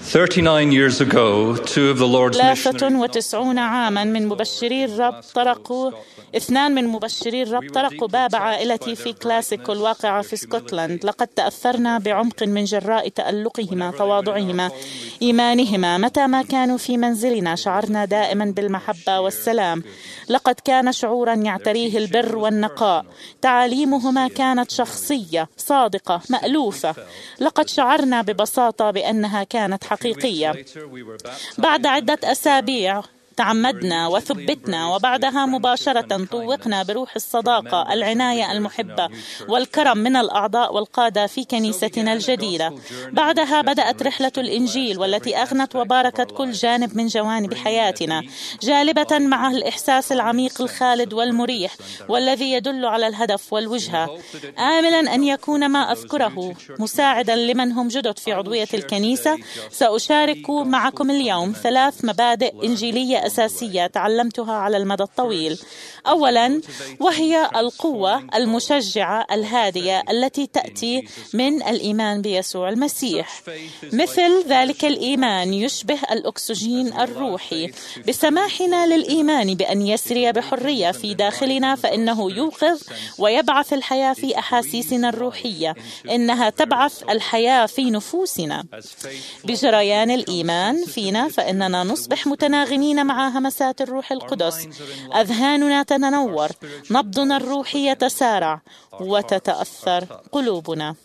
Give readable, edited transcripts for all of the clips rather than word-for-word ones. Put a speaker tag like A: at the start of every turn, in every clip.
A: 39 years ago, two of the Lord's missionaries
B: 93 عاما من مبشري الرب طرقوا 2 من مبشري الرب طرقوا باب عائلتي في كلاسيكو الواقعة في اسكتلند. لقد تأثرنا بعمق من جراء تألقهما، تواضعهما، إيمانهما. متى ما كانوا في منزلنا شعرنا دائما بالمحبة والسلام. لقد كان شعورا يعتريه البر والنقاء. تعاليمهما كانت شخصية صادقة مألوفة. لقد شعرنا ببساطة بأنها كانت حقيقية. بعد عدة أسابيع تعمدنا وثبتنا، وبعدها مباشرة طوقنا بروح الصداقة، العناية المحبة والكرم من الأعضاء والقادة في كنيستنا الجديدة. بعدها بدأت رحلة الإنجيل، والتي أغنت وباركت كل جانب من جوانب حياتنا، جالبة معها الإحساس العميق الخالد والمريح، والذي يدل على الهدف والوجهة. آملا أن يكون ما أذكره مساعدا لمن هم جدد في عضوية الكنيسة، سأشارك معكم اليوم 3 مبادئ إنجيلية أساسية تعلمتها على المدى الطويل. أولا، وهي القوة المشجعة الهادية التي تأتي من الإيمان بيسوع المسيح. مثل ذلك الإيمان يشبه الأكسجين الروحي. بسماحنا للإيمان بأن يسري بحرية في داخلنا، فإنه يوقظ ويبعث الحياة في أحاسيسنا الروحية. إنها تبعث الحياة في نفوسنا. بجريان الإيمان فينا فإننا نصبح متناغمين مع همسات الروح القدس. أذهاننا تتنور، نبضنا الروحي يتسارع، وتتأثر قلوبنا.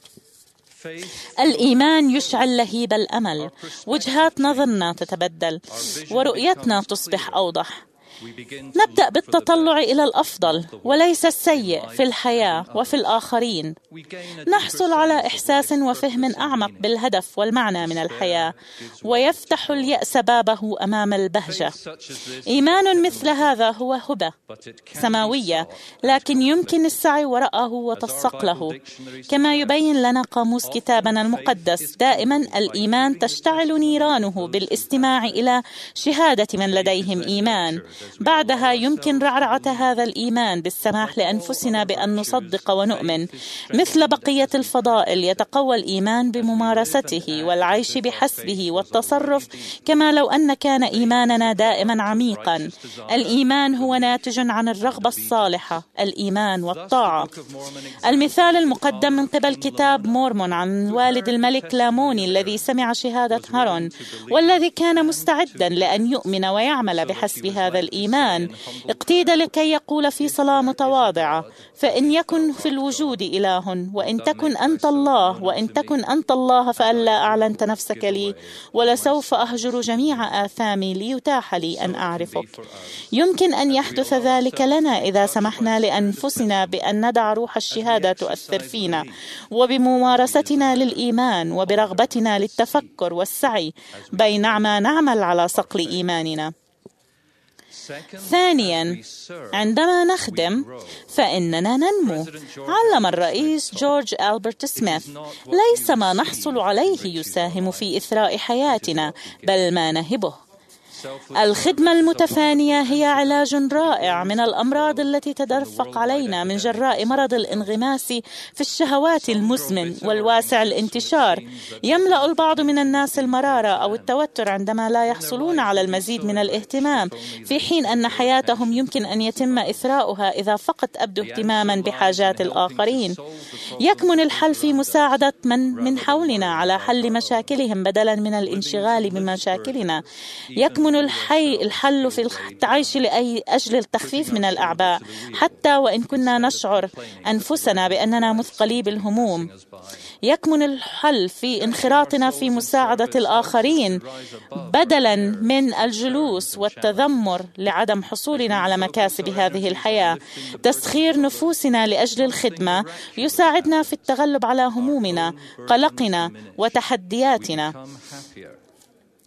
B: الإيمان يشعل لهيب الأمل. وجهات نظرنا تتبدل، ورؤيتنا تصبح أوضح. نبدأ بالتطلع إلى الأفضل وليس السيء في الحياة وفي الآخرين. نحصل على إحساس وفهم أعمق بالهدف والمعنى من الحياة، ويفتح اليأس بابه أمام البهجة. إيمان مثل هذا هو هبة سماوية، لكن يمكن السعي وراءه وتصقله. كما يبين لنا قاموس كتابنا المقدس، دائما الإيمان تشتعل نيرانه بالاستماع إلى شهادة من لديهم إيمان. بعدها يمكن رعرعة هذا الإيمان بالسماح لأنفسنا بأن نصدق ونؤمن. مثل بقية الفضائل، يتقوى الإيمان بممارسته والعيش بحسبه والتصرف كما لو أن كان إيماننا دائما عميقا. الإيمان هو ناتج عن الرغبة الصالحة، الإيمان والطاعة. المثال المقدم من قبل كتاب مورمون عن والد الملك لاموني الذي سمع شهادة هارون، والذي كان مستعدا لأن يؤمن ويعمل بحسب هذا الإيمان. اقتيد لكي يقول في صلاة متواضعة: فإن يكن في الوجود إله، وإن تكن أنت الله، وإن تكن أنت الله فألا أعلنت نفسك لي، ولسوف أهجر جميع آثامي ليتاح لي أن أعرفك. يمكن أن يحدث ذلك لنا إذا سمحنا لأنفسنا بأن ندع روح الشهادة تؤثر فينا، وبممارستنا للإيمان، وبرغبتنا للتفكر والسعي، بينما نعمل على صقل إيماننا. ثانيا، عندما نخدم فإننا ننمو. علم الرئيس جورج ألبرت سميث: ليس ما نحصل عليه يساهم في إثراء حياتنا، بل ما نهبه. الخدمة المتفانية هي علاج رائع من الأمراض التي تدفق علينا من جراء مرض الانغماس في الشهوات المزمن والواسع الانتشار. يملأ البعض من الناس المرارة أو التوتر عندما لا يحصلون على المزيد من الاهتمام، في حين أن حياتهم يمكن أن يتم إثراؤها إذا فقط أبدوا اهتماما بحاجات الآخرين. يكمن الحل في مساعدة من حولنا على حل مشاكلهم بدلا من الانشغال بمشاكلنا. يكمن الحل في العيش لأجل التخفيف من الأعباء، حتى وإن كنا نشعر أنفسنا بأننا مثقلي بالهموم. يكمن الحل في انخراطنا في مساعدة الآخرين بدلا من الجلوس والتذمر لعدم حصولنا على مكاسب هذه الحياة. تسخير نفوسنا لأجل الخدمة يساعدنا في التغلب على همومنا، قلقنا وتحدياتنا.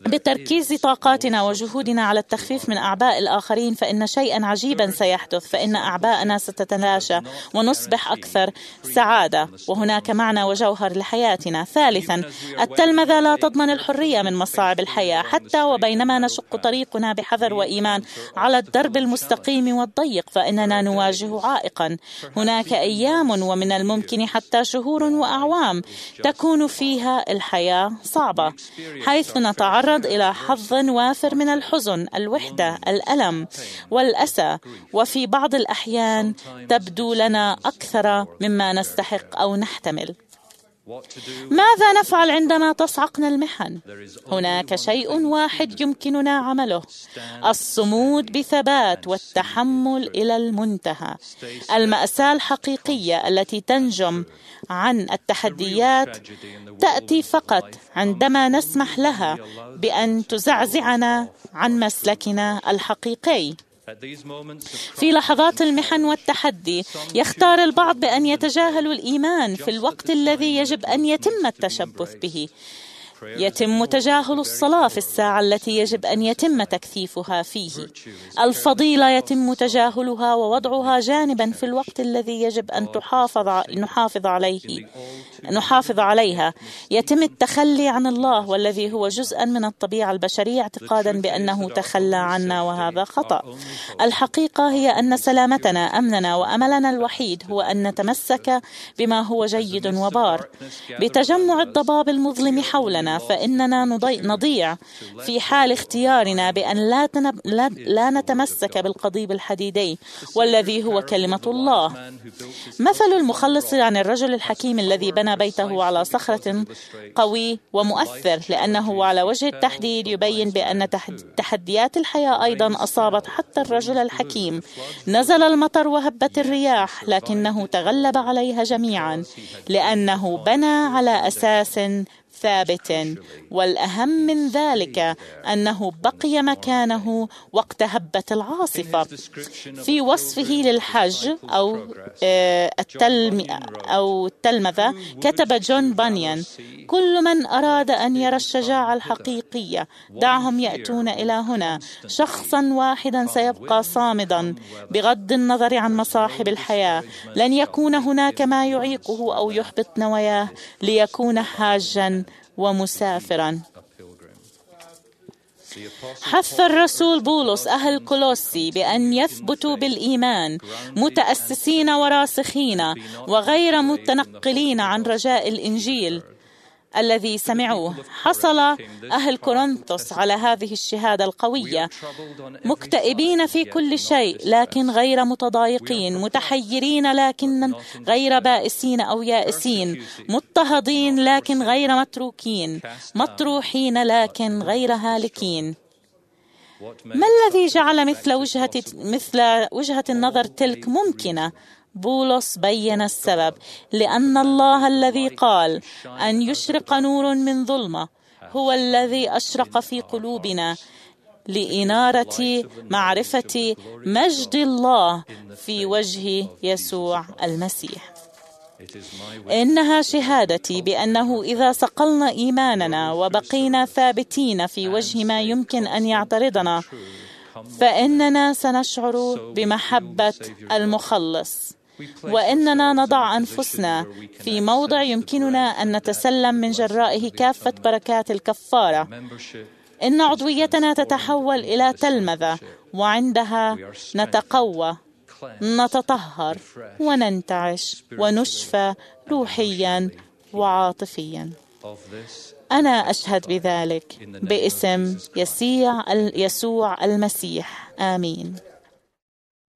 B: بتركيز طاقاتنا وجهودنا على التخفيف من أعباء الآخرين فإن شيئا عجيبا سيحدث، فإن أعباءنا ستتلاشى ونصبح أكثر سعادة، وهناك معنى وجوهر لحياتنا. ثالثا، التلمذة لا تضمن الحرية من مصاعب الحياة، حتى وبينما نشق طريقنا بحذر وإيمان على الدرب المستقيم والضيق فإننا نواجه عائقا. هناك أيام ومن الممكن حتى شهور وأعوام تكون فيها الحياة صعبة، حيث نتعرض إلى حظ وافر من الحزن، الوحدة، الألم والأسى، وفي بعض الأحيان تبدو لنا أكثر مما نستحق أو نحتمل. ماذا نفعل عندما تصعقنا المحن؟ هناك شيء واحد يمكننا عمله: الصمود بثبات والتحمل إلى المنتهى. المأساة الحقيقية التي تنجم عن التحديات تأتي فقط عندما نسمح لها بأن تزعزعنا عن مسلكنا الحقيقي. في لحظات المحن والتحدي يختار البعض بأن يتجاهلوا الإيمان في الوقت الذي يجب أن يتم التشبث به. يتم تجاهل الصلاة في الساعة التي يجب أن يتم تكثيفها فيه. الفضيلة يتم تجاهلها ووضعها جانبا في الوقت الذي يجب أن نحافظ عليها. يتم التخلي عن الله والذي هو جزءا من الطبيعة البشرية اعتقادا بأنه تخلى عنا، وهذا خطأ. الحقيقة هي أن سلامتنا، أمننا وأملنا الوحيد هو أن نتمسك بما هو جيد وبار. بتجمع الضباب المظلم حولنا فإننا نضيع في حال اختيارنا بأن لا نتمسك بالقضيب الحديدي والذي هو كلمة الله. مثل المخلص عن الرجل الحكيم الذي بنى بيته على صخرة قوي ومؤثر، لأنه على وجه التحديد يبين بأن تحديات الحياة أيضا أصابت حتى الرجل الحكيم. نزل المطر وهبت الرياح لكنه تغلب عليها جميعا لأنه بنى على أساس ثابت، والأهم من ذلك أنه بقي مكانه وقت هبة العاصفة. في وصفه للحج أو التلمذة كتب جون بانيان: كل من أراد أن يرى الشجاعة الحقيقية دعهم يأتون إلى هنا. شخصا واحدا سيبقى صامدا بغض النظر عن مصاحب الحياة. لن يكون هناك ما يعيقه أو يحبط نواياه ليكون حاجا ومسافرا. حث الرسول بولس أهل كولوسي بأن يثبتوا بالإيمان متأسسين وراسخين وغير متنقلين عن رجاء الإنجيل الذي سمعوه. حصل أهل كورنثوس على هذه الشهادة القوية: مكتئبين في كل شيء لكن غير متضايقين، متحيرين لكن غير بائسين أو يائسين، مضطهدين لكن غير متروكين، مطروحين لكن غير هالكين. ما الذي جعل مثل وجهة النظر تلك ممكنة؟ بولس بين السبب: لأن الله الذي قال أن يشرق نور من ظلمة هو الذي أشرق في قلوبنا لإنارة معرفة مجد الله في وجه يسوع المسيح. إنها شهادتي بأنه إذا صقلنا إيماننا وبقينا ثابتين في وجه ما يمكن أن يعترضنا فإننا سنشعر بمحبة المخلص، وإننا نضع أنفسنا في موضع يمكننا أن نتسلم من جرائه كافة بركات الكفارة. إن عضويتنا تتحول إلى تلمذة، وعندها نتقوى، نتطهر وننتعش ونشفى روحيا وعاطفيا. أنا أشهد بذلك باسم يسوع المسيح. آمين.